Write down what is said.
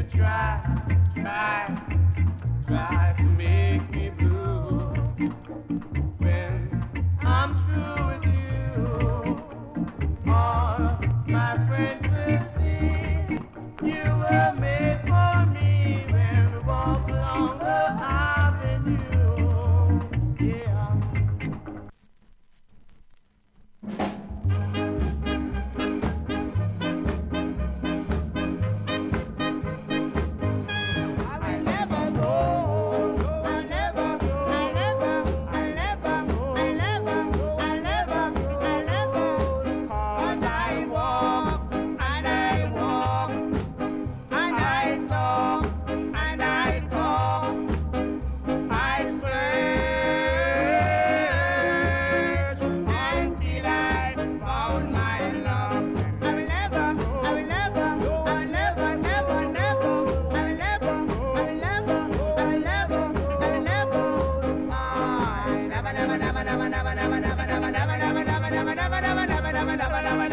try to make me blue. When I'm through with you, all my friends will see you were made for me when we walk along the avenue. Yeah. Never, never, never, never, never, never, never, never, never, never, never, never, never, never, never, never, never, never,